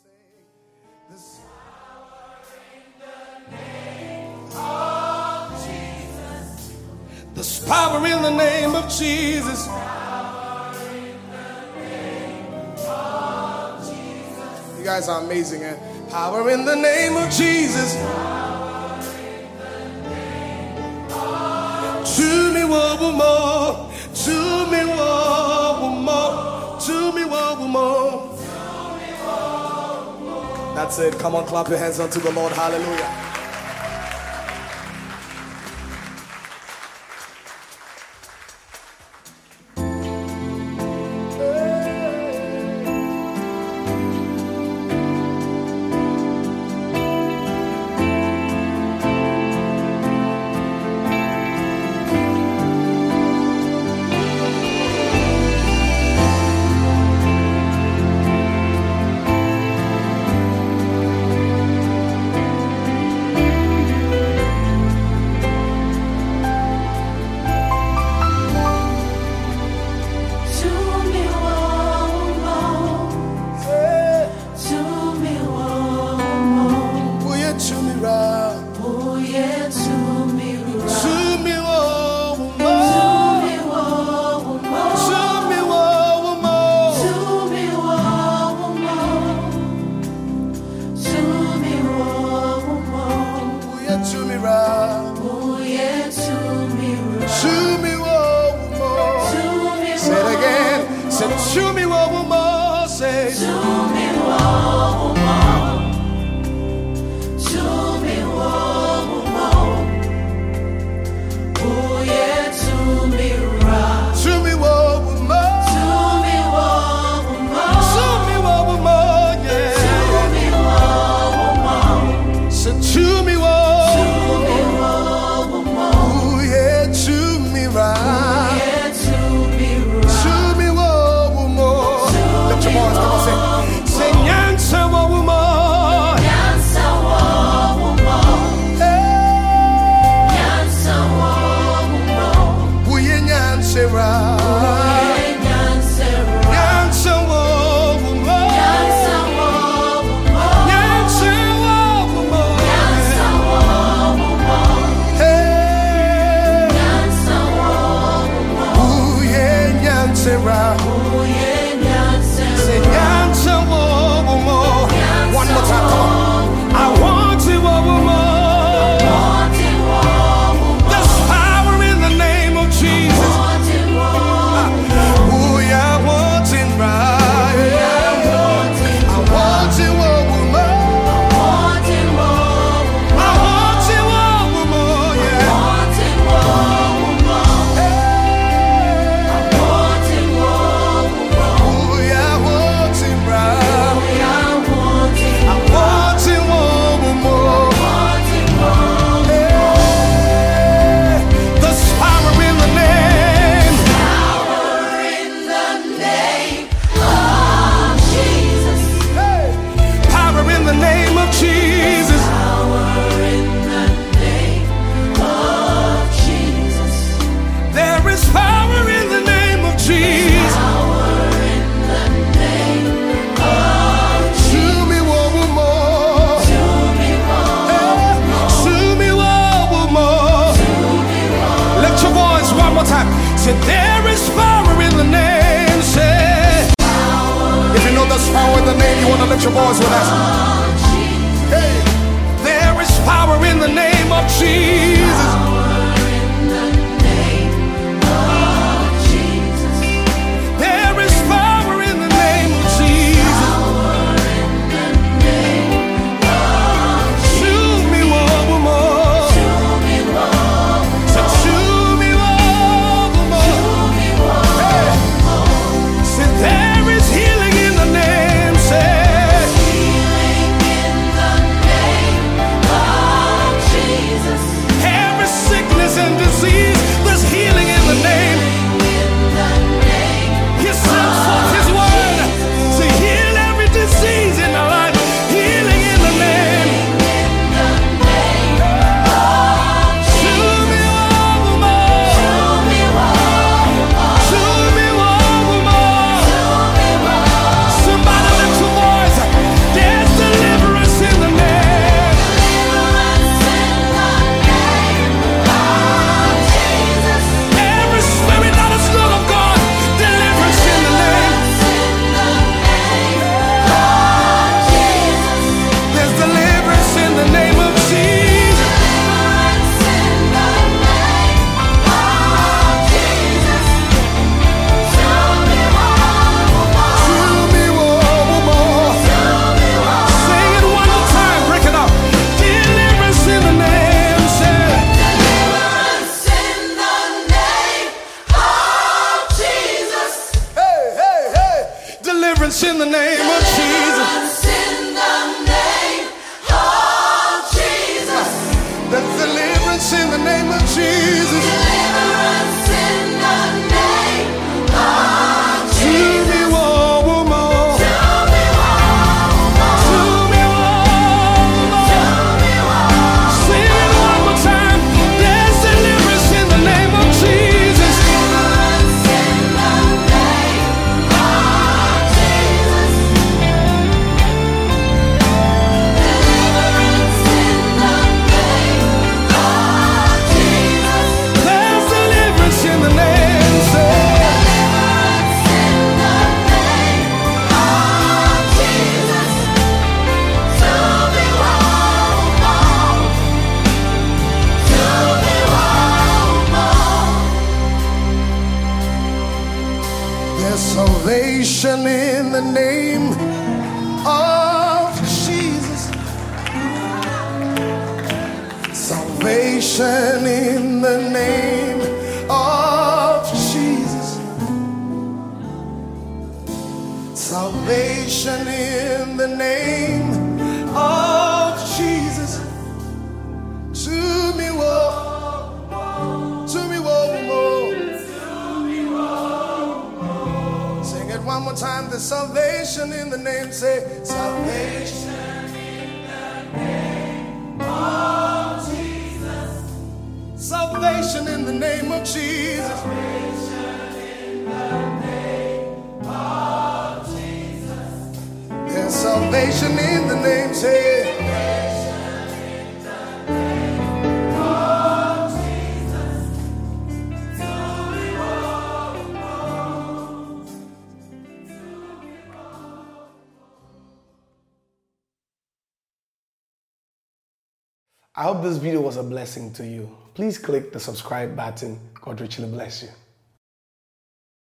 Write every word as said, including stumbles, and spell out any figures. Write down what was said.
There's power in the name of Jesus. You guys are amazing, eh? Power in the name of Jesus. To me, one more. To me, one more. To me, one more. That's it. Come on, clap your hands unto the Lord. Hallelujah. Hey! deliverance in the name of Jesus. There's deliverance in the name of Jesus. Deliverance in the name of To Jesus. me, one more. To me, one more. To me, one To more. me, one Sing it one more time. There's deliverance in the name of Jesus. Deliverance in the name of Jesus. Deliverance in the name of Jesus. There's deliverance in the name. Say, Deliverance in the name of Jesus. To me, one more. To me, one more. there's salvation in the name of Jesus. Salvation in the name of Jesus. Salvation in the name of Jesus. To me, whoa, to me, whoa, whoa. Sing it one more time. The salvation in the name. Say salvation. Salvation in the name of Jesus. There's salvation in the name. Say I hope this video was a blessing to you. Please click the subscribe button. God richly bless you.